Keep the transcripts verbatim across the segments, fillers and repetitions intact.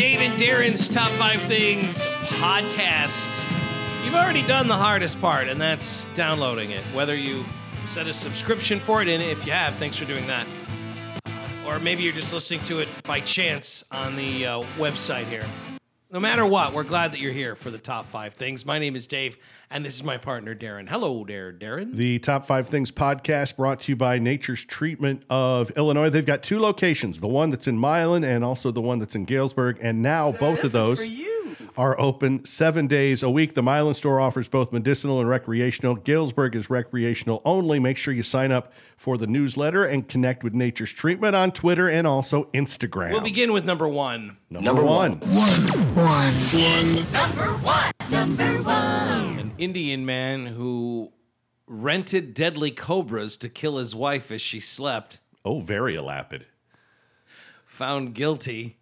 Dave and Darren's Top five Things podcast. You've already done the hardest part, and that's downloading it. Whether you've set a subscription for it, and if you have, thanks for doing that. Or maybe you're just listening to it by chance on the uh, website here. No matter what, we're glad that you're here for the Top five Things. My name is Dave, and this is my partner, Darren. Hello there, Darren. The Top five Things podcast brought to you by Nature's Treatment of Illinois. They've got two locations, the one that's in Milan and also the one that's in Galesburg. And now both of those are open seven days a week. The Milan store offers both medicinal and recreational. Galesburg is recreational only. Make sure you sign up for the newsletter and connect with Nature's Treatment on Twitter and also Instagram. We'll begin with number one. Number, number one. One. One. One. Number one. Number one. An Indian man who rented deadly cobras to kill his wife as she slept. Oh, very elapid. Found guilty.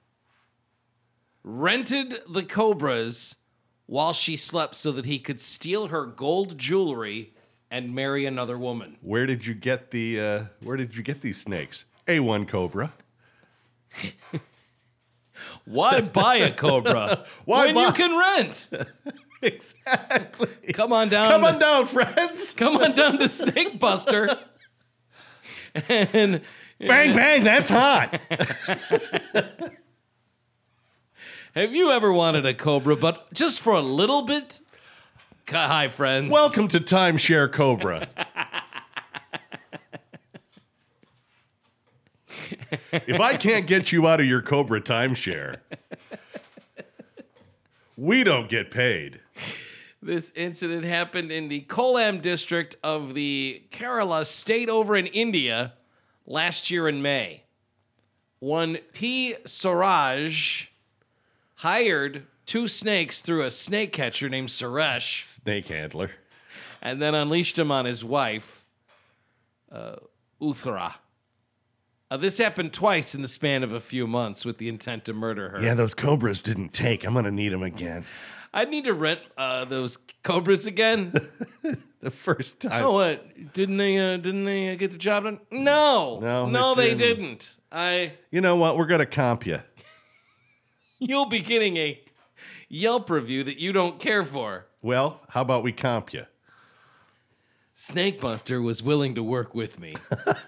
Rented the cobras while she slept so that he could steal her gold jewelry and marry another woman. Where did you get the uh, where did you get these snakes? A one Cobra. Why buy a cobra Why when buy- you can rent? Exactly. Come on down. Come on down, friends. Come on down to Snake Buster. And bang bang, that's hot. have you ever wanted a cobra, but just for a little bit? Hi, friends. Welcome to Timeshare Cobra. If I can't get you out of your Cobra timeshare, we don't get paid. This incident happened in the Kolam district of the Kerala state over in India last year in May. One P. Suraj hired two snakes through a snake catcher named Suresh. Snake handler. And then unleashed him on his wife, uh, Uthra. Uh, this happened twice in the span of a few months with the intent to murder her. Yeah, those Cobras didn't take. I'm going to need them again. I'd need to rent uh, those cobras again. The first time. Oh, what? Didn't they? Uh, didn't they uh, get the job done? No, No, no, they they didn't. didn't. I. You know what? We're going to comp you. You'll be getting a Yelp review that you don't care for. Well, how about we comp you? Snakebuster was willing to work with me.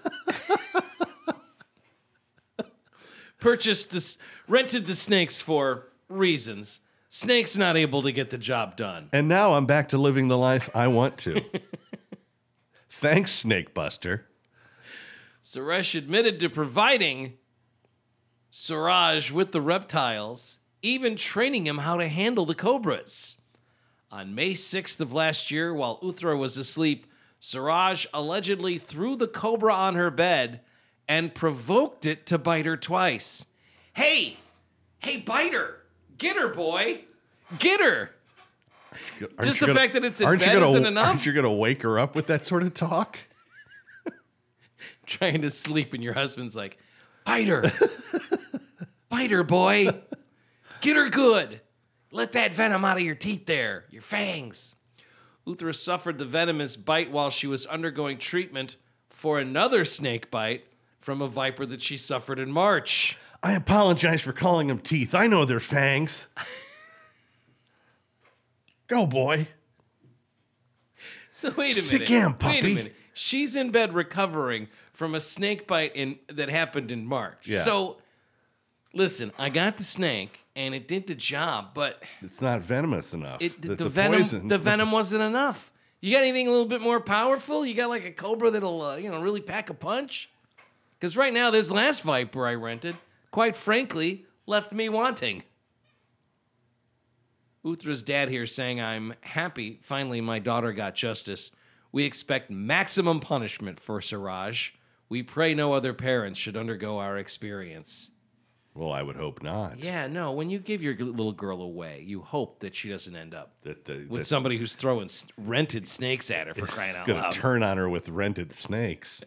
Purchased this, rented the snakes for reasons. Snake's not able to get the job done. And now I'm back to living the life I want to. Thanks, Snake Buster. Suresh admitted to providing Suraj with the reptiles, even training him how to handle the cobras. On May sixth of last year, while Uthra was asleep, Suraj allegedly threw the cobra on her bed and provoked it to bite her twice. Hey, hey, bite her. Get her, boy. Get her. Aren't Just you the gonna- fact that it's in aren't you bed gonna- isn't enough? Aren't you going to wake her up with that sort of talk? Trying to sleep and your husband's like, bite her. Bite her, boy. Get her good. Let that venom out of your teeth there, your fangs. Uthra suffered the venomous bite while she was undergoing treatment for another snake bite from a viper that she suffered in March. I apologize for calling them teeth. I know they're fangs. Go, boy. So wait a minute. Sit down, Wait puppy. a minute. She's in bed recovering from a snake bite in that happened in March. Yeah. So, listen, I got the snake and it did the job, but It's not venomous enough. it, the, the, venom poison- the venom wasn't enough. You got anything a little bit more powerful? You got like a cobra that'll uh, you know really pack a punch? Because right now, this last viper I rented, quite frankly, left me wanting. Uthra's dad here saying, I'm happy finally my daughter got justice. We expect maximum punishment for Suraj. We pray no other parents should undergo our experience. Well, I would hope not. Yeah, no, when you give your little girl away, you hope that she doesn't end up That the, with that somebody who's throwing s- rented snakes at her for crying it's out going loud. to turn on her with rented snakes.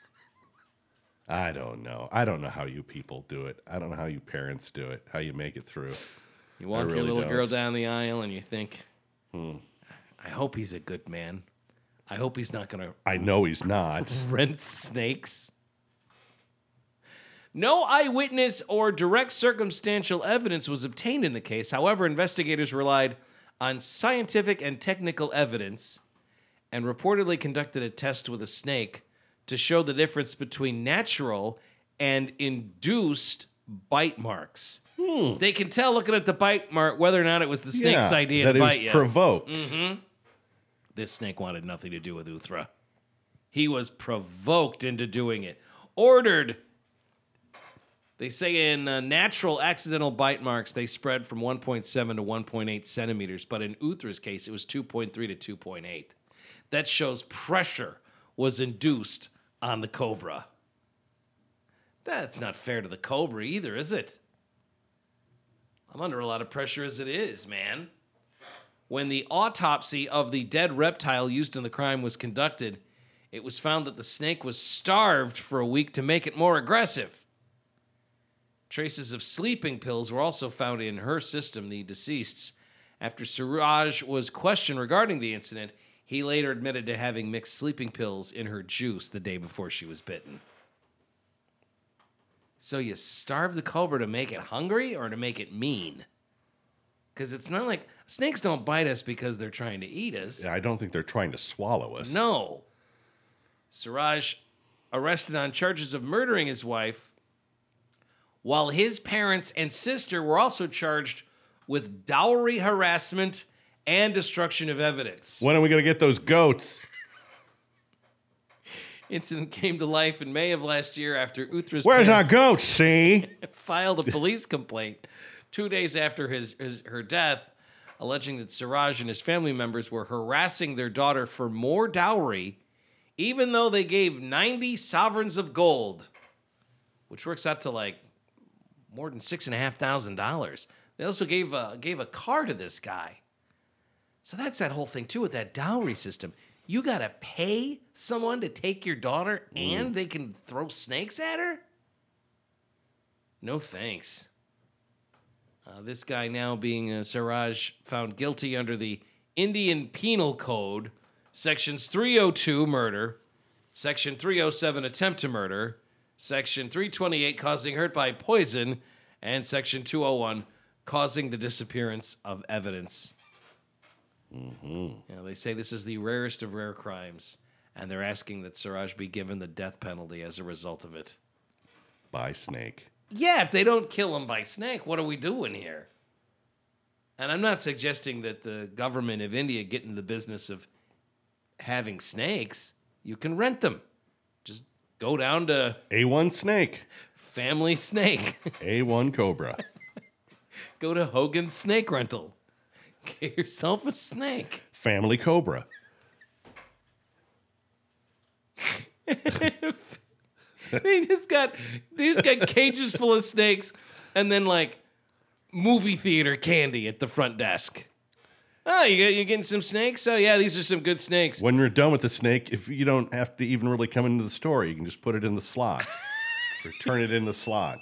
I don't know. I don't know how you people do it. I don't know how you parents do it, how you make it through. You walk I your really little don't. girl down the aisle and you think, Hmm. I hope he's a good man. I hope he's not going to I know he's not. rent snakes. No eyewitness or direct circumstantial evidence was obtained in the case. However, investigators relied on scientific and technical evidence and reportedly conducted a test with a snake to show the difference between natural and induced bite marks. Hmm. They can tell looking at the bite mark whether or not it was the snake's Yeah, idea that to it was bite you. provoked. Mm-hmm. This snake wanted nothing to do with Uthra. He was provoked into doing it. Ordered. They say in uh, natural accidental bite marks, they spread from one point seven to one point eight centimeters, but in Uthra's case, it was two point three to two point eight. That shows pressure was induced on the cobra. That's not fair to the cobra either, is it? I'm under a lot of pressure as it is, man. When the autopsy of the dead reptile used in the crime was conducted, it was found that the snake was starved for a week to make it more aggressive. Traces of sleeping pills were also found in her system, the deceased's. After Suraj was questioned regarding the incident, he later admitted to having mixed sleeping pills in her juice the day before she was bitten. So you starve the cobra to make it hungry or to make it mean? Because it's not like snakes don't bite us because they're trying to eat us. Yeah, I don't think they're trying to swallow us. No. Suraj, arrested on charges of murdering his wife, while his parents and sister were also charged with dowry harassment and destruction of evidence. When are we going to get those goats? Incident came to life in May of last year after Uthra's Where's our parents goats, see? filed a police complaint two days after his, his her death, alleging that Suraj and his family members were harassing their daughter for more dowry, even though they gave ninety sovereigns of gold, which works out to like more than six and a half thousand dollars. They also gave a, gave a car to this guy. So that's that whole thing too with that dowry system. You gotta pay someone to take your daughter, and they can throw snakes at her? No thanks. Uh, this guy now being uh, Suraj found guilty under the Indian Penal Code, Sections three oh two, murder, Section three oh seven, attempt to murder, Section three twenty-eight, causing hurt by poison, and Section two oh one, causing the disappearance of evidence. Mm-hmm. Yeah, they say this is the rarest of rare crimes, and they're asking that Suraj be given the death penalty as a result of it. By snake. Yeah, if they don't kill him by snake, what are we doing here? And I'm not suggesting that the government of India get in the business of having snakes. You can rent them. Just go down to A one snake. Family Snake. A one cobra. Go to Hogan's Snake Rental. Get yourself a snake. Family cobra. They just got they just got cages full of snakes, and then like movie theater candy at the front desk. Oh, you get, you getting some snakes? Oh yeah, these are some good snakes. When you're done with the snake, if you don't have to even really come into the store, you can just put it in the slot. Or turn it in the slot.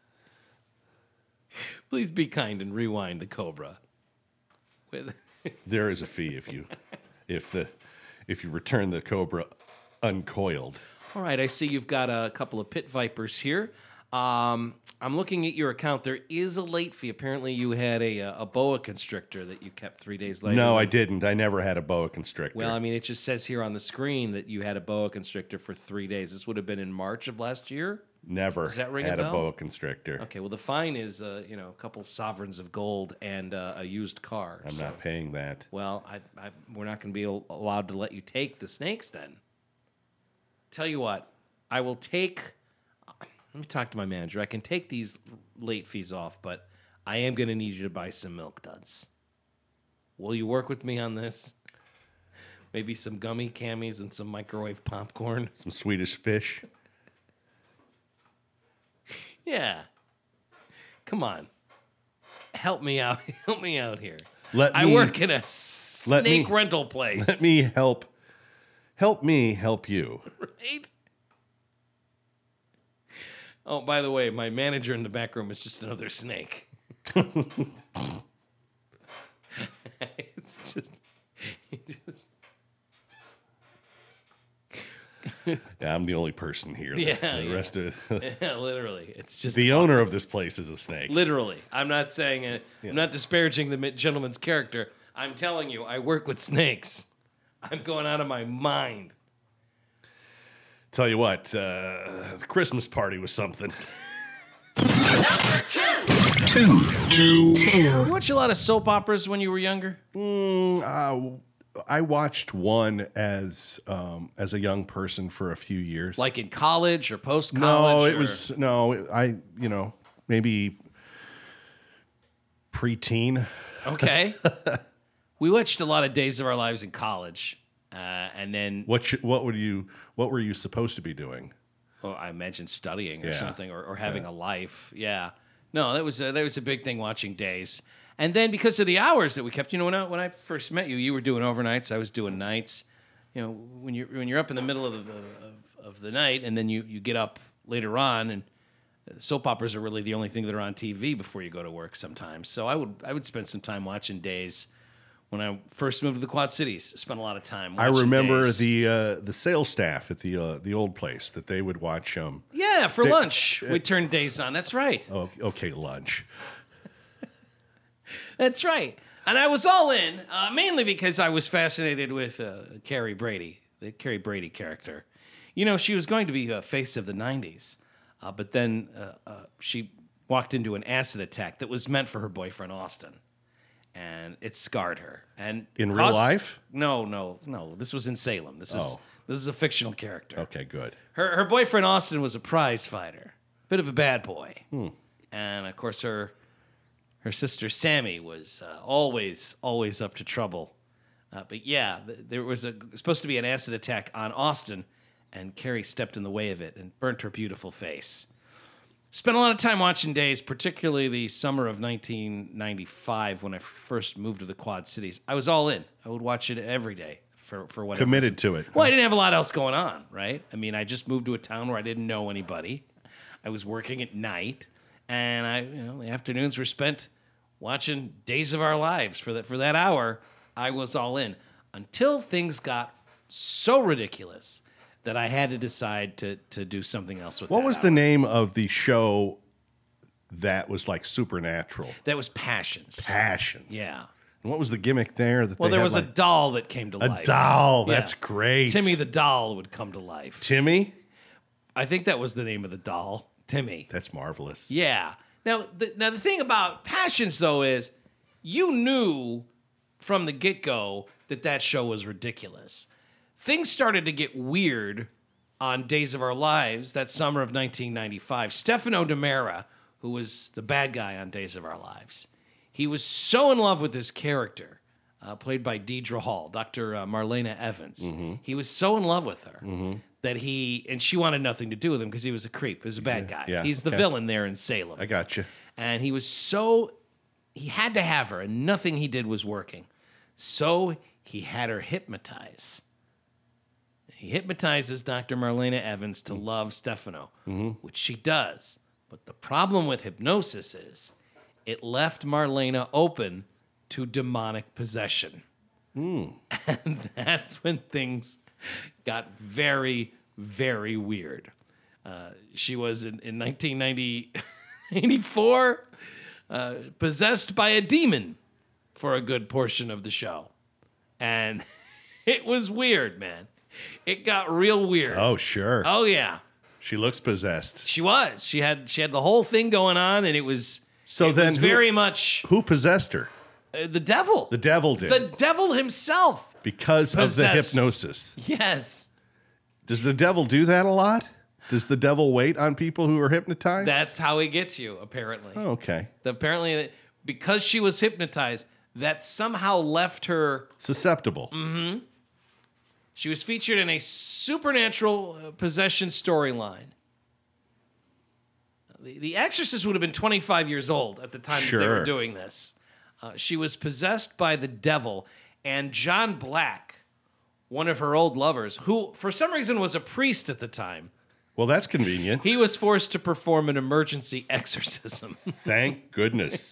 Please be kind and rewind the cobra. With There is a fee if you if the if you return the cobra uncoiled. All right, I see you've got a couple of pit vipers here. Um, I'm looking at your account. There is a late fee. Apparently, you had a a boa constrictor that you kept three days later. No, I didn't. I never had a boa constrictor. Well, I mean, it just says here on the screen that you had a boa constrictor for three days. This would have been in March of last year. Never Does that ring a had a, bell? boa constrictor. Okay, well, the fine is uh, you know a couple sovereigns of gold and uh, a used car. I'm so- not paying that. Well, I, I, we're not going to be al- allowed to let you take the snakes then. Tell you what, I will take. Let me talk to my manager. I can take these late fees off, but I am going to need you to buy some milk duds. Will you work with me on this? Maybe some gummy camis and some microwave popcorn. Some Swedish fish. Yeah. Come on. Help me out. Help me out here. Let I me- work in a let snake me- rental place. Let me help. Help me help you. Right? Oh, by the way, my manager in the back room is just another snake. It's just, he just Yeah, I'm the only person here. The, Yeah, the yeah. rest of Yeah, literally. It's just the owner of this place is a snake. literally. I'm not saying it. Yeah. I'm not disparaging the mi- gentleman's character. I'm telling you, I work with snakes. I'm going out of my mind. Tell you what, uh, the Christmas party was something. Number two. Two. Two. You watch a lot of soap operas when you were younger? Mm, uh, I watched one as um, as a young person for a few years. Like in college or post no, college? it was no. I you know maybe preteen. Okay. We watched a lot of Days of Our Lives in college. Uh, and then, What sh- what would you what were you supposed to be doing? oh, I mentioned studying or Yeah. something, or, or having a life. Yeah. No, that was a, that was a big thing watching Days. And then because of the hours that we kept, you know, when I, when I first met you, you were doing overnights, I was doing nights. You know, when you're when you're up in the middle of the, of, of the night, and then you, you get up later on, and soap operas are really the only thing that are on T V before you go to work sometimes. So I would I would spend some time watching Days. When I first moved to the Quad Cities, spent a lot of time I watching remember Days. the uh, the sales staff at the uh, the old place that they would watch. Um, Yeah, for lunch, we turned Days on. That's right. oh, okay, lunch. That's right. And I was all in, uh, mainly because I was fascinated with uh, Carrie Brady, the Carrie Brady character. You know, she was going to be a face of the nineties, uh, but then uh, uh, she walked into an acid attack that was meant for her boyfriend, Austin. And it scarred her. And In real life? No, no, no. This was in Salem. This is Oh. this is a fictional character. Okay, good. Her her boyfriend Austin was a prize fighter, bit of a bad boy, Hmm. and of course her her sister Sammy was uh, always always up to trouble. Uh, but yeah, th- there was a supposed to be an acid attack on Austin, and Carrie stepped in the way of it and burnt her beautiful face. Spent a lot of time watching Days, particularly the summer of nineteen ninety-five when I first moved to the Quad Cities. I was all in. I would watch it every day for, for whatever Committed reason. to it. Well, I didn't have a lot else going on, right? I mean, I just moved to a town where I didn't know anybody. I was working at night, and I, you know, the afternoons were spent watching Days of Our Lives. For that for that hour, I was all in until things got so ridiculous that I had to decide to to do something else with What that was hour. the name of the show that was like supernatural? That was Passions. Passions. Yeah. And what was the gimmick there? That Well, they there had, was like, a doll that came to a life. doll. Yeah. That's great. Timmy the doll would come to life. Timmy. I think that was the name of the doll. Timmy. That's marvelous. Yeah. Now, the, now the thing about Passions, though, is you knew from the get-go that that show was ridiculous. Things started to get weird on Days of Our Lives that summer of nineteen ninety-five. Stefano DiMera, who was the bad guy on Days of Our Lives, he was so in love with his character, uh, played by Deidre Hall, Doctor Uh, Marlena Evans. He was so in love with her that he, and she wanted nothing to do with him because he was a creep. He was a bad guy. yeah, He's the okay. villain there in Salem. I got you. And he was so, he had to have her, and nothing he did was working. So he had her hypnotize. He hypnotizes Doctor Marlena Evans to love Stefano, which she does. But the problem with hypnosis is it left Marlena open to demonic possession. And that's when things got very, very weird. Uh, she was in, in nineteen ninety-four uh, possessed by a demon for a good portion of the show. And it was weird, man. It got real weird. Oh, sure. Oh, yeah. She looks possessed. She was. She had she had the whole thing going on, and it was So it then was who- very much Who possessed her? uh, the devil. The devil did. The devil himself. because of the possessed. hypnosis. Yes. Does the devil do that a lot? Does the devil wait on people who are hypnotized? That's how he gets you, apparently. Oh, okay. Apparently, because she was hypnotized, that somehow left her. Susceptible. Mm-hmm. She was featured in a supernatural uh, possession storyline. The, the Exorcist would have been twenty-five years old at the time that they Sure. were doing this. Uh, she was possessed by the devil, and John Black, one of her old lovers, who for some reason was a priest at the time, Well, that's convenient. he was forced to perform an emergency exorcism. Thank goodness.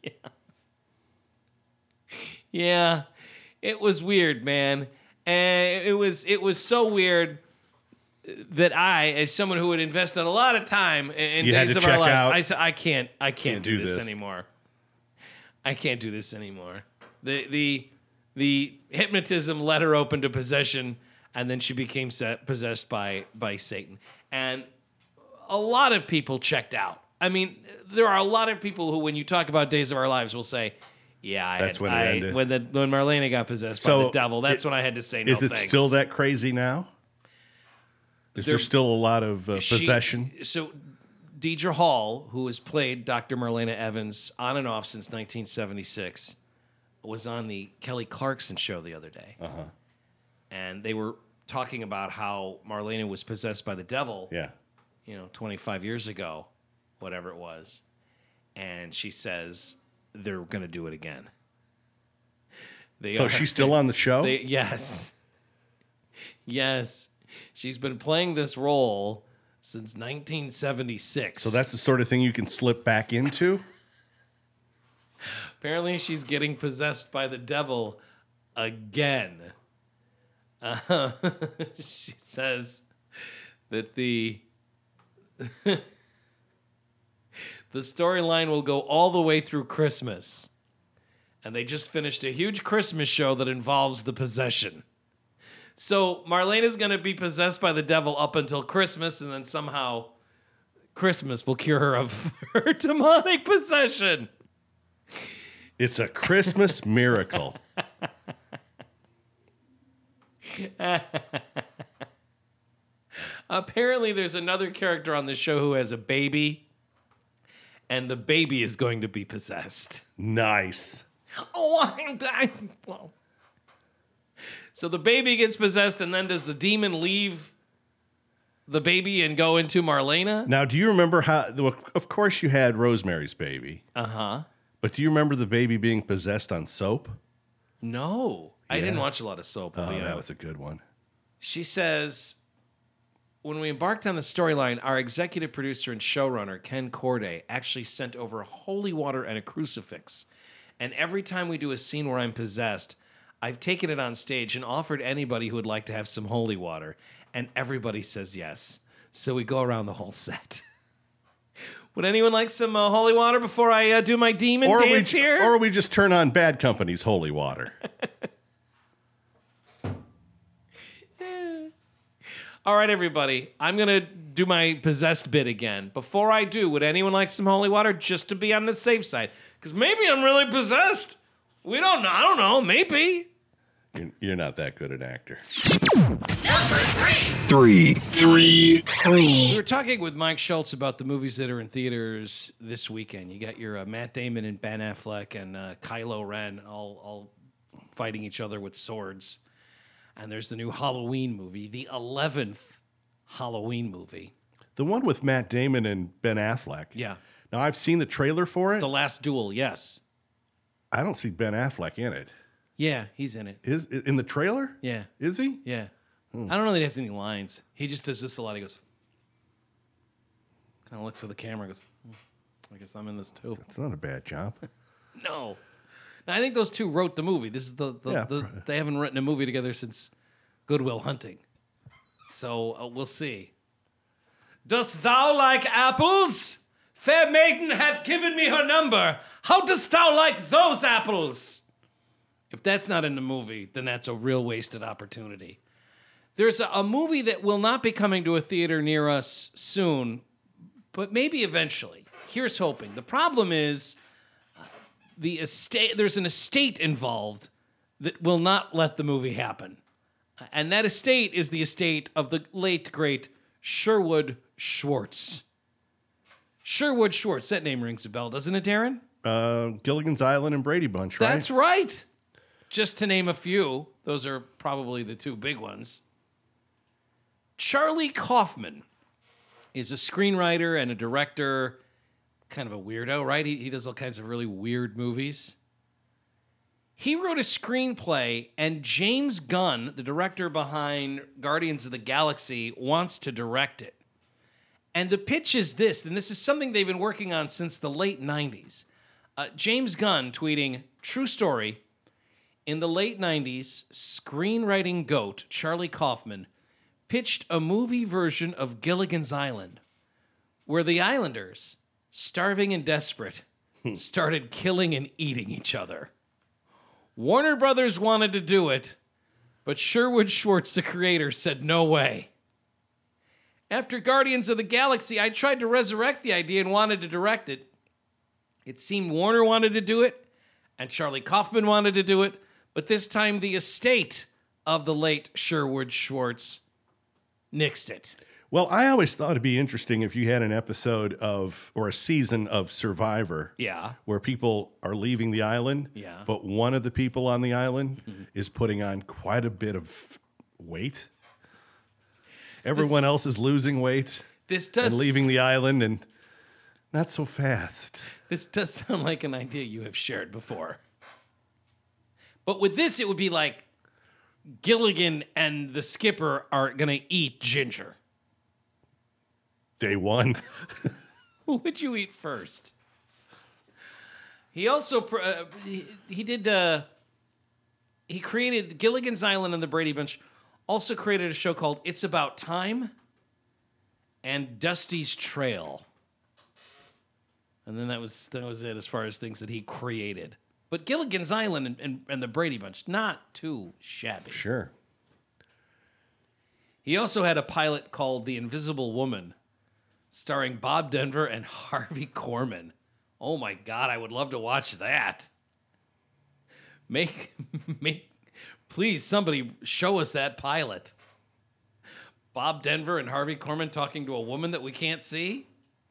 Yeah, it was weird, man. And it was it was so weird that I, as someone who had invested a lot of time in, in You had days to of our check lives, out. I said, I can't, I can't, Can't do, do this, this. anymore. I can't do this anymore. The the the hypnotism led her open to possession, and then she became set, possessed by by Satan. And a lot of people checked out. I mean, there are a lot of people who, when you talk about Days of Our Lives, will say, "Yeah, I That's had, when it I, ended." when the when Marlena got possessed So by the devil. That's it- when I had to say no Is it thanks." still that crazy now? Is there, There- still a lot of uh, She- possession? So, Deidre Hall, who has played Doctor Marlena Evans on and off since nineteen seventy-six, was on the Kelly Clarkson show the other day. Uh huh. And they were talking about how Marlena was possessed by the devil, Yeah. you know, twenty-five years ago, whatever it was. And she says they're going to do it again. They So are- she's still on the show? They, yes. Yes. She's been playing this role since nineteen seventy-six. so that's the sort of thing you can slip back into? Apparently, she's getting possessed by the devil again. Uh, she says that the the storyline will go all the way through Christmas. And they just finished a huge Christmas show that involves the possession. So Marlena's going to be possessed by the devil up until Christmas, and then somehow Christmas will cure her of her demonic possession. It's a Christmas miracle. Apparently, there's another character on the show who has a baby, and the baby is going to be possessed. Nice. Oh, I, I, well. So the baby gets possessed, and then does the demon leave the baby and go into Marlena? Now, do you remember how? Well, of course, you had Rosemary's Baby, Uh huh. but do you remember the baby being possessed on soap? No, I didn't Yeah. watch a lot of soap. I'll Oh, be that honest. was a good one. She says, when we embarked on the storyline, our executive producer and showrunner, Ken Corday, actually sent over holy water and a crucifix. And every time we do a scene where I'm possessed, I've taken it on stage and offered anybody who would like to have some holy water. And everybody says yes. So we go around the whole set. Would anyone like some uh, holy water before I uh, do my demon Or we, dance here? or we just turn on Bad Company's holy water. All right, everybody. I'm going to do my possessed bit again. Before I do, would anyone like some holy water just to be on the safe side? Because maybe I'm really possessed. We don't know. I don't know. Maybe. You're, you're not that good an actor. Three. Three. We Three. were talking with Mike Schultz about the movies that are in theaters this weekend. You got your uh, Matt Damon and Ben Affleck and uh, Kylo Ren all, all fighting each other with swords. And there's the new Halloween movie, the eleventh Halloween movie. The one with Matt Damon and Ben Affleck. Yeah. Now, I've seen the trailer for it. The Last Duel, yes. I don't see Ben Affleck in it. Yeah, he's in it. Is in the trailer? Yeah. Is he? Yeah. I don't know that he has any lines. He just does this a lot. He goes, kind of looks at the camera and goes, "Hmm, I guess I'm in this too. It's not a bad job. No. Now, I think those two wrote the movie. This is the, the, Yeah. the they haven't written a movie together since Good Will Hunting. So uh, we'll see. Dost thou like apples? Fair maiden hath given me her number. How dost thou like those apples? If that's not in the movie, then that's a real wasted opportunity. There's a, a movie that will not be coming to a theater near us soon, but maybe eventually. Here's hoping. The problem is uh, the estate. There's an estate involved that will not let the movie happen, and that estate is the estate of the late great Sherwood Schwartz. Sherwood Schwartz. That name rings a bell, doesn't it, Darren? Uh, Gilligan's Island and Brady Bunch, right? That's right. Just to name a few, those are probably the two big ones. Charlie Kaufman is a screenwriter and a director, kind of a weirdo, right? He, he does all kinds of really weird movies. He wrote a screenplay, and James Gunn, the director behind Guardians of the Galaxy, wants to direct it. And the pitch is this, and this is something they've been working on since the late nineties. Uh, James Gunn tweeting, true story, in the late nineties, screenwriting goat Charlie Kaufman pitched a movie version of Gilligan's Island where the islanders, starving and desperate, started killing and eating each other. Warner Brothers wanted to do it, but Sherwood Schwartz, the creator, said no way. After Guardians of the Galaxy, I tried to resurrect the idea and wanted to direct it. It seemed Warner wanted to do it, and Charlie Kaufman wanted to do it, but this time the estate of the late Sherwood Schwartz nixed it. Well, I always thought it'd be interesting if you had an episode of, or a season of Survivor. Yeah. Where people are leaving the island. Yeah. But one of the people on the island mm-hmm. is putting on quite a bit of weight. Everyone this, else is losing weight. This does. And leaving the island, and not so fast. This does sound like an idea you have shared before. But with this, it would be like Gilligan and the skipper are going to eat Ginger. Day one. What would you eat first? He also, uh, he, he did, uh, he created Gilligan's Island and the Brady Bunch, also created a show called It's About Time and Dusty's Trail. And then that was that was it as far as things that he created. But Gilligan's Island and, and, and the Brady Bunch, not too shabby. Sure. He also had a pilot called The Invisible Woman, starring Bob Denver and Harvey Korman. Oh my God, I would love to watch that. Make, make, please, somebody show us that pilot. Bob Denver and Harvey Korman talking to a woman that we can't see?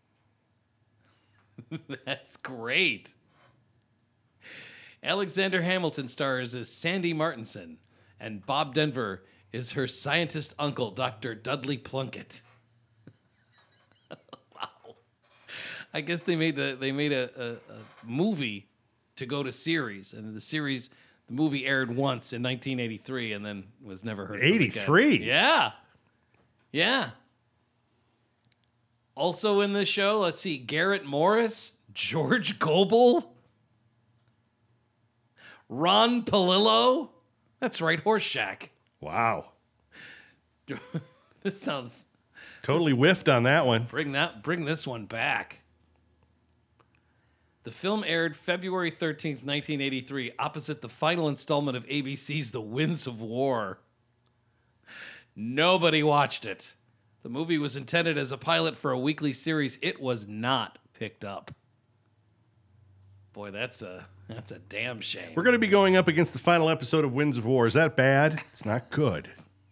That's great. Alexander Hamilton stars as Sandy Martinson, and Bob Denver is her scientist uncle, Doctor Dudley Plunkett. Wow. I guess they made the they made a, a, a movie to go to series, and the series, the movie aired once in nineteen eighty-three, and then was never heard of eighty-three? again. Yeah. Yeah. Also in the show, let's see, Garrett Morris, George Gobel, Ron Palillo. That's right, Horseshack. Wow. This sounds... Totally whiffed on that one. Bring that, bring this one back. The film aired February thirteenth, nineteen eighty-three, opposite the final installment of A B C's The Winds of War. Nobody watched it. The movie was intended as a pilot for a weekly series. It was not picked up. Boy, that's a that's a damn shame. We're going to be going up against the final episode of Winds of War. Is that bad? It's not good.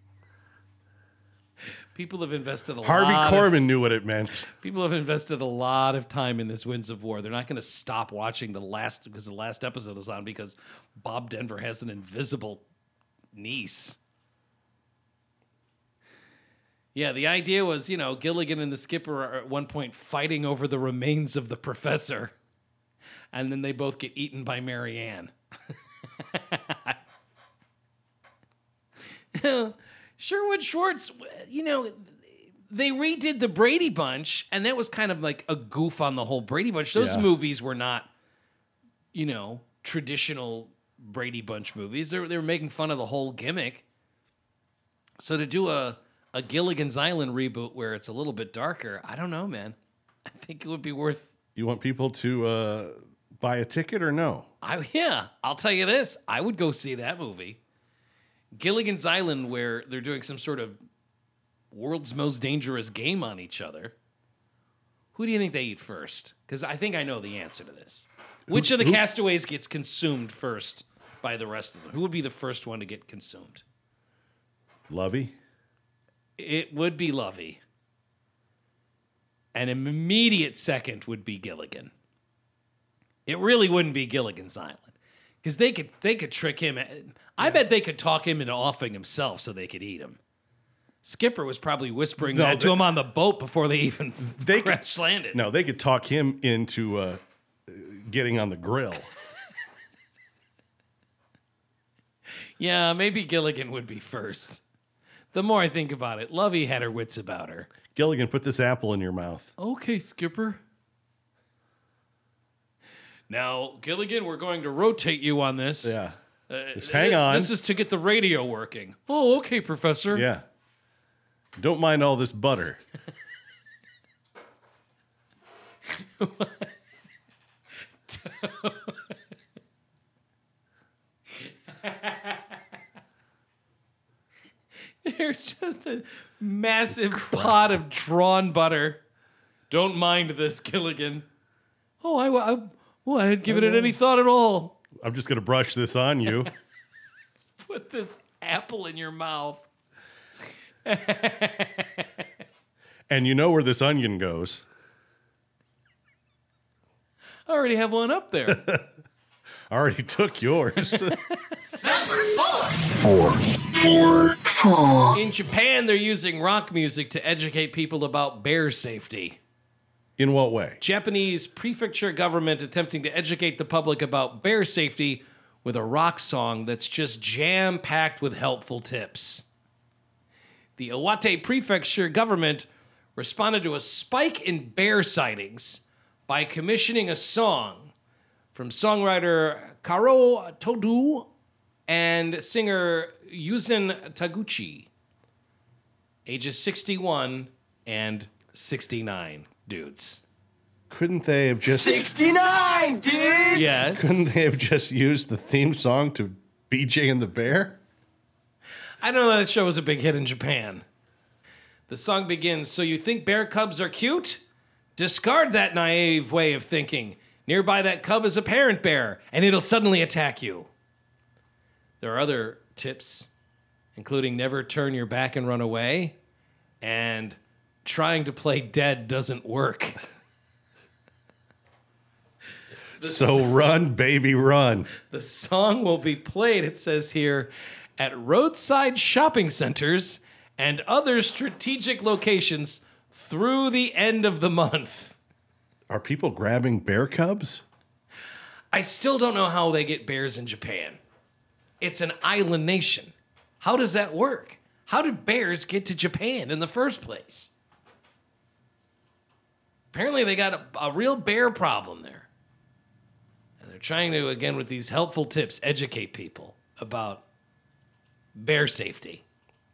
People have invested a Harvey lot. Harvey Korman of, knew what it meant. People have invested a lot of time in this Winds of War. They're not going to stop watching the last because the last episode is on because Bob Denver has an invisible niece. Yeah, the idea was, you know, Gilligan and the skipper are at one point fighting over the remains of the professor. And then they both get eaten by Mary Ann. Sherwood Schwartz, you know, they redid the Brady Bunch, and that was kind of like a goof on the whole Brady Bunch. Those yeah. movies were not, you know, traditional Brady Bunch movies. They were, they were making fun of the whole gimmick. So to do a... A Gilligan's Island reboot where it's a little bit darker. I don't know, man. I think it would be worth... You want people to uh, buy a ticket or no? I Yeah, I'll tell you this. I would go see that movie. Gilligan's Island where they're doing some sort of world's most dangerous game on each other. Who do you think they eat first? Because I think I know the answer to this. Which who, of the who? castaways gets consumed first by the rest of them? Who would be the first one to get consumed? Lovey? It would be Lovey. An immediate second would be Gilligan. It really wouldn't be Gilligan's Island. Because they could they could trick him. I bet they could talk him into offing himself so they could eat him. Skipper was probably whispering No, that to they- him on the boat before they even They could- crash landed. No, they could talk him into uh, getting on the grill. Yeah, maybe Gilligan would be first. The more I think about it, Lovey had her wits about her. Gilligan, put this apple in your mouth. Okay, Skipper. Now, Gilligan, we're going to rotate you on this. Yeah. Uh, Just hang on. This is to get the radio working. Oh, okay, Professor. Yeah. Don't mind all this butter. There's just a massive pot of drawn butter. Don't mind this, Gilligan. Oh, I, I, well, I hadn't given it any thought at all. I'm just going to brush this on you. Put this apple in your mouth. And you know where this onion goes. I already have one up there. I already took yours. Number four. Four. Four. Four. In Japan, they're using rock music to educate people about bear safety. In what way? Japanese prefecture government attempting to educate the public about bear safety with a rock song that's just jam-packed with helpful tips. The Iwate prefecture government responded to a spike in bear sightings by commissioning a song from songwriter Karo Todo and singer Yuzen Taguchi, ages sixty-one and sixty-nine dudes. Couldn't they have just sixty-nine, dude! Yes. couldn't they have just used the theme song to B J and the Bear? I don't know that show was a big hit in Japan. The song begins, "So you think bear cubs are cute? Discard that naive way of thinking. Nearby that cub is a parent bear, and it'll suddenly attack you." There are other tips, including never turn your back and run away, and trying to play dead doesn't work. So run, baby, run. The song will be played, it says here, at roadside shopping centers and other strategic locations through the end of the month. Are people grabbing bear cubs? I still don't know how they get bears in Japan. It's an island nation. How does that work? How did bears get to Japan in the first place? Apparently they got a, a real bear problem there. And they're trying to, again, with these helpful tips, educate people about bear safety.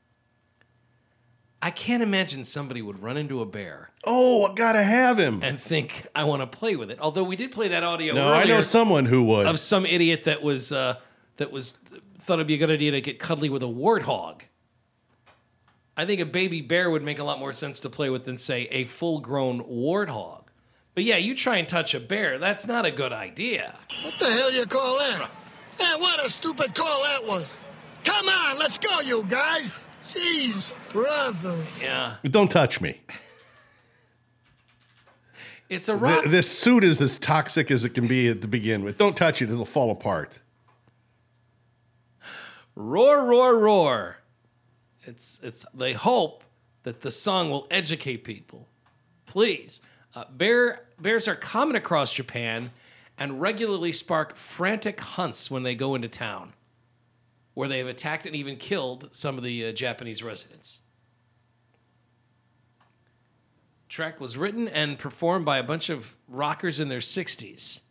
I can't imagine somebody would run into a bear Oh, I gotta have him. and think, I want to play with it. Although we did play that audio No, I earlier know someone who would. of some idiot that was uh, that was thought it'd be a good idea to get cuddly with a warthog. I think a baby bear would make a lot more sense to play with than, say, a full-grown warthog. But yeah, you try and touch a bear, that's not a good idea. What the hell you call that? Hey, what a stupid call that was. Come on, let's go, you guys. Jeez, brother. Yeah, Don't touch me. it's a rock. Th- this suit is as toxic as it can be to begin with. Don't touch it, it'll fall apart. Roar, roar, roar. It's it's. They hope that the song will educate people. Please, uh, bear bears are common across Japan, and regularly spark frantic hunts when they go into town, where they have attacked and even killed some of the uh, Japanese residents. Track was written and performed by a bunch of rockers in their sixties.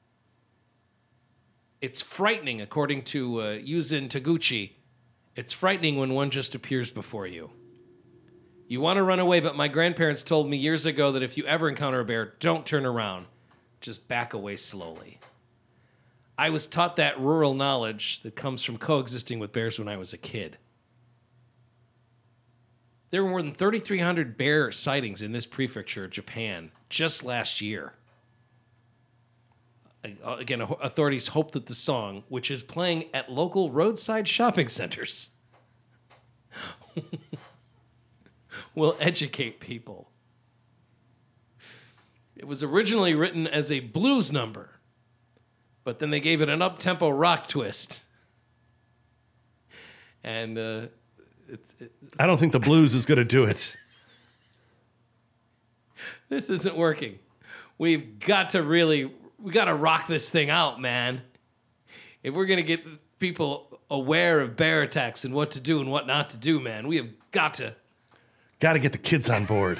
It's frightening, according to uh, Yuzen Taguchi. It's frightening when one just appears before you. You want to run away, but my grandparents told me years ago that if you ever encounter a bear, don't turn around. Just back away slowly. I was taught that rural knowledge that comes from coexisting with bears when I was a kid. There were more than thirty-three hundred bear sightings in this prefecture of Japan just last year. Again, authorities hope that the song, which is playing at local roadside shopping centers, will educate people. It was originally written as a blues number, but then they gave it an up-tempo rock twist. And uh, it's, it's, I don't think the blues is going to do it. this isn't working. We've got to really, we got to rock this thing out, man. If we're going to get people aware of bear attacks and what to do and what not to do, man, we have got to. Got to get the kids on board.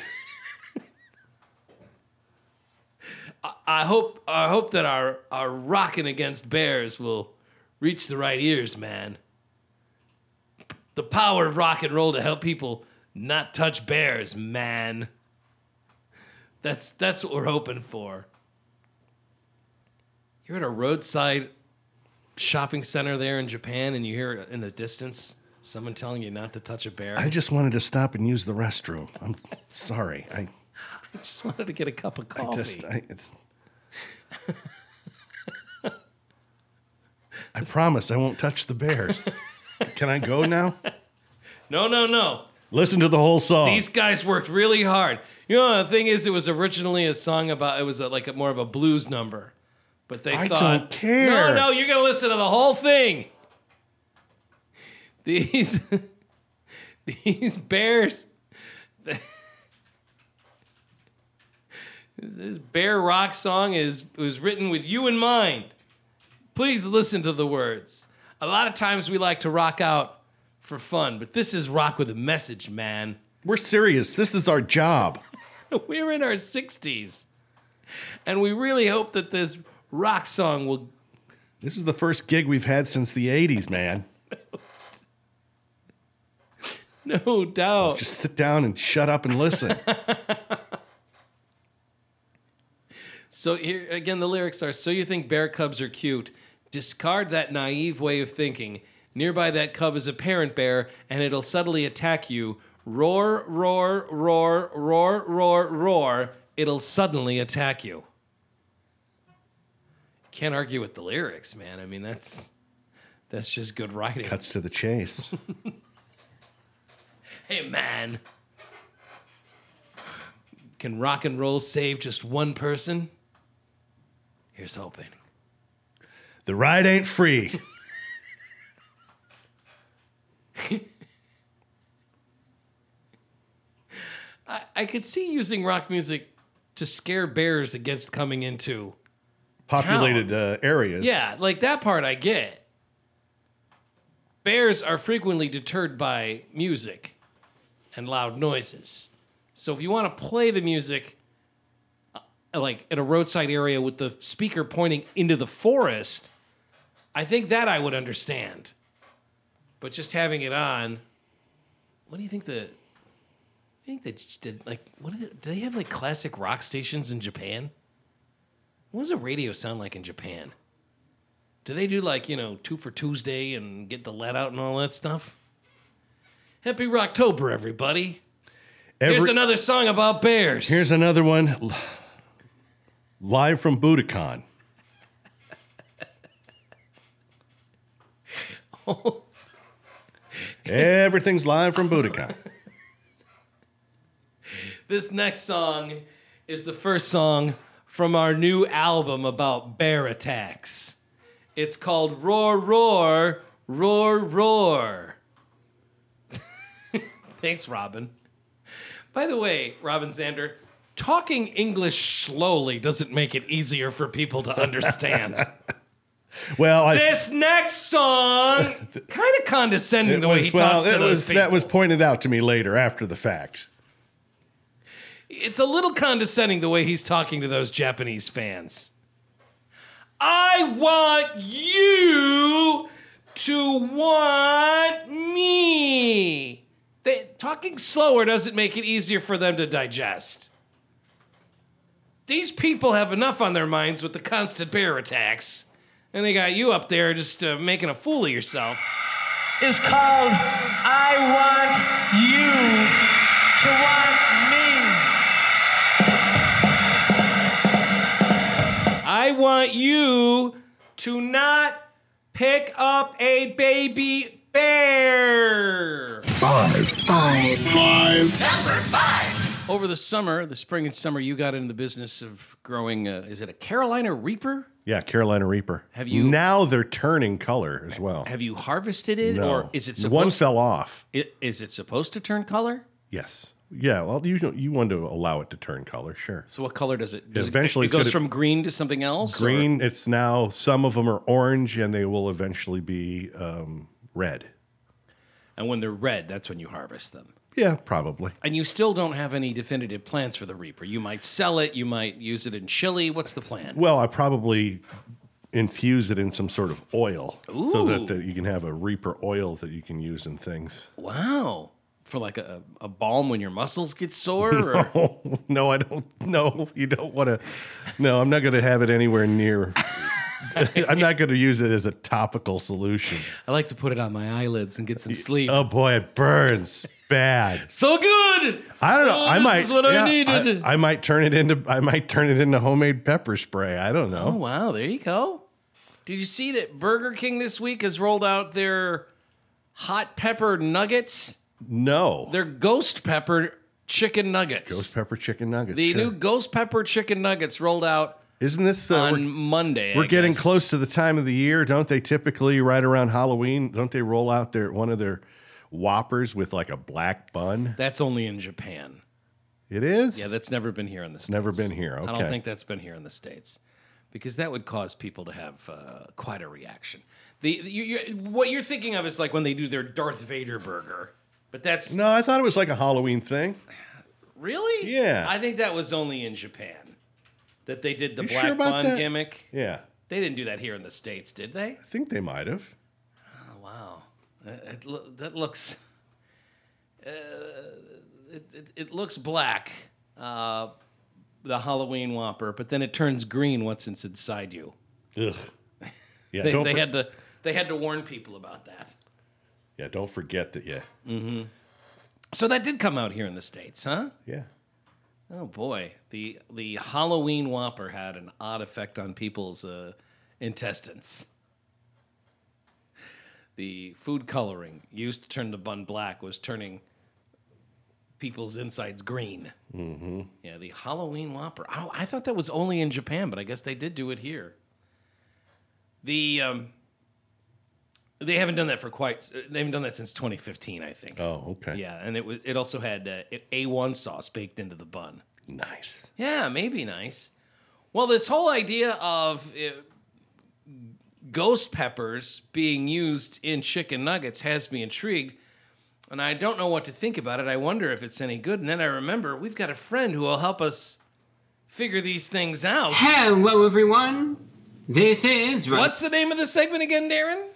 I hope I hope that our, our rocking against bears will reach the right ears, man. The power of rock and roll to help people not touch bears, man. That's that's what we're hoping for. You're at a roadside shopping center there in Japan, and you hear in the distance someone telling you not to touch a bear. I just wanted to stop and use the restroom. I'm sorry. I, I just wanted to get a cup of coffee. I just, I, it's, I promise I won't touch the bears. Can I go now? No, no, no. Listen to the whole song. These guys worked really hard. You know, the thing is, it was originally a song about, it was a, like a, more of a blues number. But they I thought, don't care. No, no, you're going to listen to the whole thing. These, these bears, this bear rock song is was written with you in mind. Please listen to the words. A lot of times we like to rock out for fun, but this is rock with a message, man. We're serious. This is our job. We're in our sixties, and we really hope that this rock song will... This is the first gig we've had since the eighties, man. No doubt. Just sit down and shut up and listen. So here again, the lyrics are, so you think bear cubs are cute. Discard that naive way of thinking. Nearby that cub is a parent bear, and it'll subtly attack you. Roar, roar, roar, roar, roar, roar. It'll suddenly attack you. Can't argue with the lyrics, man. I mean, that's that's just good writing. Cuts to the chase. Hey, man. Can rock and roll save just one person? Here's hoping. The ride ain't free. I, I could see using rock music to scare bears against coming into Populated uh, areas. Yeah, like that part I get. Bears are frequently deterred by music and loud noises. So if you want to play the music uh, like at a roadside area with the speaker pointing into the forest, I think that I would understand. But just having it on, what do you think the I think that like what do they, do they have like classic rock stations in Japan? What does a radio sound like in Japan? Do they do like, you know, Two for Tuesday and get the let out and all that stuff? Happy Rocktober, everybody. Every, Here's another song about bears. Here's another one. Live from Budokan. Everything's live from Budokan. This next song is the first song from our new album about bear attacks. It's called Roar, Roar, Roar, Roar. Thanks, Robin. By the way, Robin Zander, talking English slowly doesn't make it easier for people to understand. Well, I, this next song, kind of condescending the way was, he well, talks to it those was, people. That was pointed out to me later after the fact. It's a little condescending the way he's talking to those Japanese fans. I want you to want me. They, talking slower doesn't make it easier for them to digest. These people have enough on their minds with the constant bear attacks, and they got you up there just uh, making a fool of yourself. Is called I Want You to Want Me. I want you to not pick up a baby bear. Five. Five. Five. Number five. Over the summer, the spring and summer, you got into the business of growing, uh, is it a Carolina Reaper? Yeah, Carolina Reaper. Have you- Now they're turning color as well. Have you harvested it, No. or is it supposed? One fell off. i- Is it supposed to turn color? Yes. Yeah, well, you don't, you want to allow it to turn color, sure. So what color does it? Does Eventually it, it's it goes gonna- from green to something else. or- Green, it's now, some of them are orange, and they will eventually be um, red. and when they're red, that's when you harvest them. Yeah, probably. And you still don't have any definitive plans for the Reaper. You might sell it. You might use it in chili. What's the plan? Well, I probably infuse it in some sort of oil so Ooh. that, that you can have a Reaper oil that you can use in things. Wow. For like a, a balm when your muscles get sore? Or? Oh, no, I don't. No, you don't want to. No, I'm not going to have it anywhere near. I'm not going to use it as a topical solution. I like to put it on my eyelids and get some sleep. Oh boy, it burns bad. So good. I don't know. Oh, I this might. is what yeah, I needed. I, I might turn it into. I might turn it into homemade pepper spray. I don't know. Oh wow, there you go. Did you see that Burger King this week has rolled out their hot pepper nuggets? No. They're ghost pepper chicken nuggets. Ghost pepper chicken nuggets. The sure. new ghost pepper chicken nuggets rolled out Isn't this the on we're, Monday. we're I getting guess. close to the time of the year, don't they? Typically, right around Halloween, don't they roll out their one of their Whoppers with like a black bun? That's only in Japan. It is. Yeah, that's never been here in the States. Never been here, I okay. don't think that's been here in the States because that would cause people to have uh, quite a reaction. The you, you, what you're thinking of is like when they do their Darth Vader burger, but that's No, I thought it was like a Halloween thing. really Yeah. I think that was only in Japan that they did the You black sure about bun that? gimmick. Yeah, They didn't do that here in the States, did they? I think they might have. Oh, wow, It- it lo- that looks uh, it, it, it looks black. Uh, the Halloween Whopper, but then it turns green once it's inside you. Ugh. Yeah, They, don't they for- had to they had to warn people about that. yeah, don't forget that. Yeah, So that did come out here in the States, huh? yeah. Oh boy, the the Halloween Whopper had an odd effect on people's uh, intestines. The food coloring used to turn the bun black was turning people's insides green. Mm-hmm. Yeah, the Halloween Whopper. Oh, I thought that was only in Japan, but I guess they did do it here. The um, they haven't done that for quite. They haven't done that since twenty fifteen, I think. Oh, okay. Yeah, and it was. It also had uh, A one sauce baked into the bun. Nice. Yeah, maybe nice. Well, this whole idea of uh, ghost peppers being used in chicken nuggets has me intrigued, and I don't know what to think about it. I wonder if it's any good. And then I remember we've got a friend who will help us figure these things out. Hello, everyone. This is Run- What's the name of the segment again, Darren?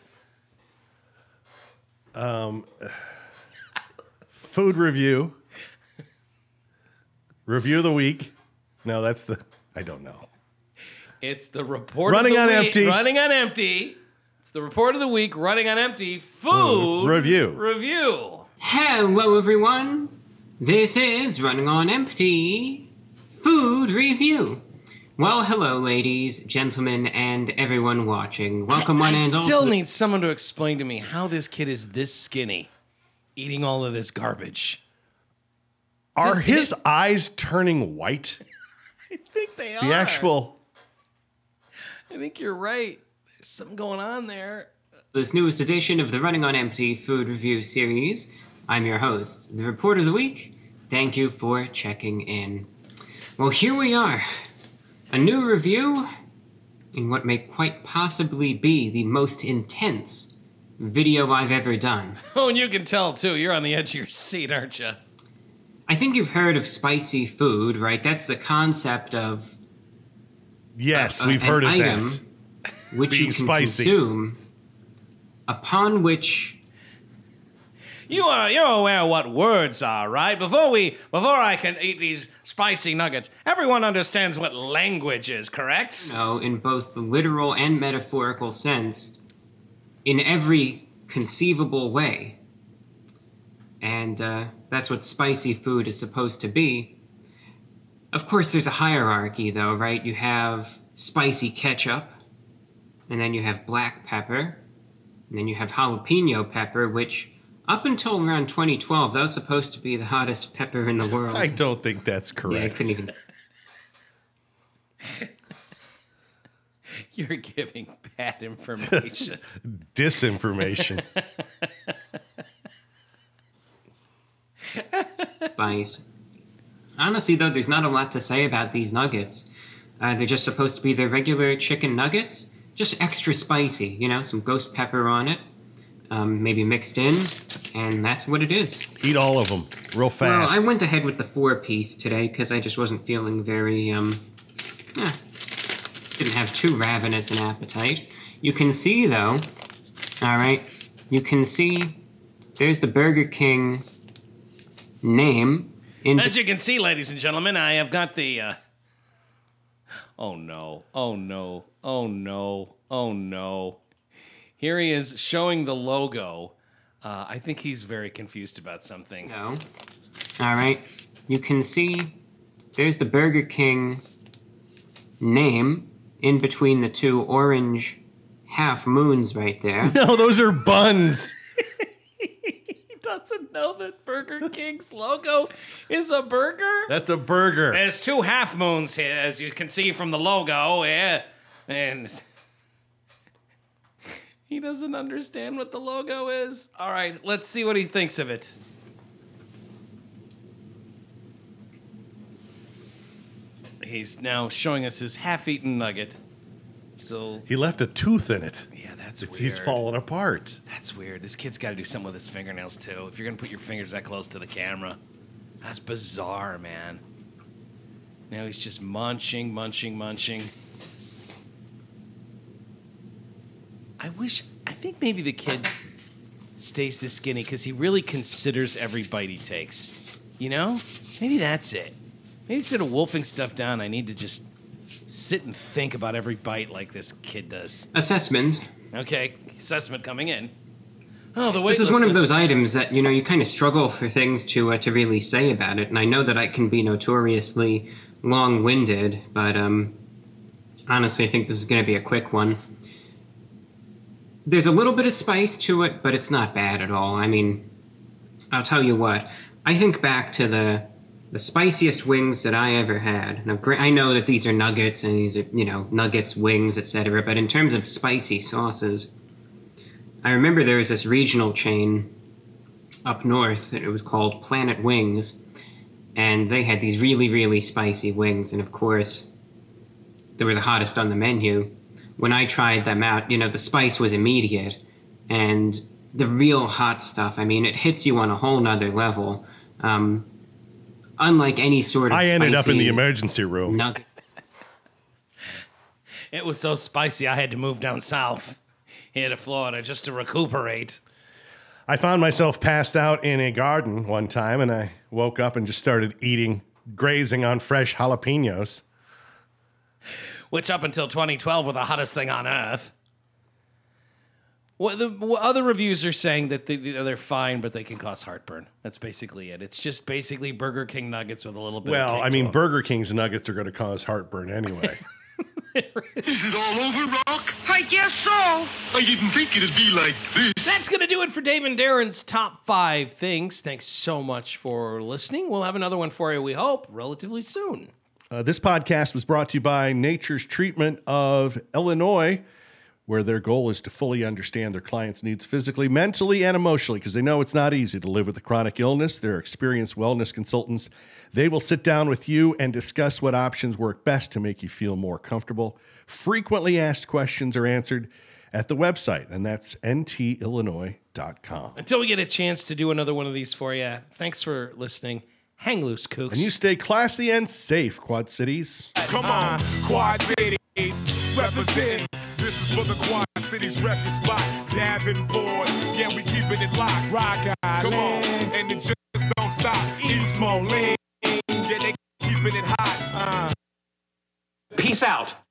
Food review. Review of the week. No, that's the. I don't know. It's the report Running of the on week. empty. Running on empty. It's the report of the week. Running on empty. Food Review. Review. Hello, everyone. This is Running on Empty Food Review. Well, hello, ladies, gentlemen, and everyone watching. Welcome, one I and all. still to the- need someone to explain to me how this kid is this skinny, eating all of this garbage. Are Does his it- eyes turning white? I think they are. The actual. I think you're right. There's something going on there. this newest edition of the Running on Empty Food Review series. I'm your host, the Report of the Week. Thank you for checking in. Well, here we are. A new review in what may quite possibly be the most intense video I've ever done. Oh, and you can tell, too. You're on the edge of your seat, aren't you? I think you've heard of spicy food, right? That's the concept of Yes, uh, we've an heard of item that. which Being you can spicy. consume, upon which You are you're aware what words are, right? Before we before I can eat these spicy nuggets, everyone understands what language is, correct? you know, in both the literal and metaphorical sense, in every conceivable way. And uh, that's what spicy food is supposed to be. Of course, there's a hierarchy, though, right? You have spicy ketchup, and then you have black pepper, and then you have jalapeno pepper, which, up until around twenty twelve, that was supposed to be the hottest pepper in the world. I don't think that's yeah, I correct. couldn't even... You're giving bad information. Disinformation. Spice. Honestly, though, there's not a lot to say about these nuggets. Uh, they're just supposed to be the regular chicken nuggets, just extra spicy, you know, some ghost pepper on it, um, maybe mixed in, and that's what it is. Eat all of them real fast. Well, I went ahead with the four-piece today because I just wasn't feeling very, um, eh, didn't have too ravenous an appetite. You can see, though, all right, you can see there's the Burger King name in... As you can see, ladies and gentlemen, I have got the... Uh... Oh, no. Oh, no. Oh, no. Oh, no. Here he is showing the logo. Uh, I think he's very confused about something. No. All right. You can see there's the Burger King name in between the two orange half moons right there. No, those are buns. He doesn't know that Burger King's logo is a burger? That's a burger. There's two half moons here, as you can see from the logo. Yeah. And he doesn't understand what the logo is. All right, let's see what he thinks of it. He's now showing us his half-eaten nugget. So He left a tooth in it. yeah, that's It's, weird. he's falling apart. That's weird. This kid's got to do something with his fingernails too. If you're gonna put your fingers that close to the camera, that's bizarre, man. Now he's just munching, munching, munching. I wish. I think maybe the kid stays this skinny because he really considers every bite he takes. You know? Maybe that's it. Maybe instead of wolfing stuff down, I need to just sit and think about every bite like this kid does. Assessment. Okay, assessment coming in. Oh, the This is one of those items that, you know, you kind of struggle for things to uh, to really say about it. And I know that I can be notoriously long-winded, but um, honestly, I think this is going to be a quick one. There's a little bit of spice to it, but it's not bad at all. I mean, I'll tell you what. I think back to the the spiciest wings that I ever had. Now, gra- I know that these are nuggets and these are, you know, nuggets, wings, et cetera. But in terms of spicy sauces, I remember there was this regional chain up north, and it was called Planet Wings, and they had these really, really spicy wings. And of course, they were the hottest on the menu. When I tried them out, you know, the spice was immediate, and the real hot stuff, I mean, it hits you on a whole nother level. Um, unlike any sort of I ended up in spicy the emergency room. nugget. It was so spicy, I had to move down south here to Florida just to recuperate. I found myself passed out in a garden one time, and I woke up and just started eating, grazing on fresh jalapenos. Which up until twenty twelve were the hottest thing on earth. What the what other reviews are saying that they, they're fine, but they can cause heartburn. That's basically it. It's just basically Burger King nuggets with a little bit of Well, kick I to mean, them. Burger King's nuggets are going to cause heartburn anyway. Is it all over, Rock? I guess so. I didn't think it'd be like this. That's going to do it for Dave and Darren's top five things. Thanks so much for listening. We'll have another one for you, we hope, relatively soon. Uh, this podcast was brought to you by Nature's Treatment of Illinois, where their goal is to fully understand their clients' needs physically, mentally, and emotionally, because they know it's not easy to live with a chronic illness. They're experienced wellness consultants. They will sit down with you and discuss what options work best to make you feel more comfortable. Frequently asked questions are answered at the website, and that's N T illinois dot com. Until we get a chance to do another one of these for you, thanks for listening. Hang loose, kooks. And you stay classy and safe, Quad Cities. Come on, Quad Cities, represent. This is for the Quad Cities record spot. Davenport, yeah, we keeping it locked. Rock Island, come on, and it just don't stop. East Moline, yeah, they keeping it hot. Uh. Peace out.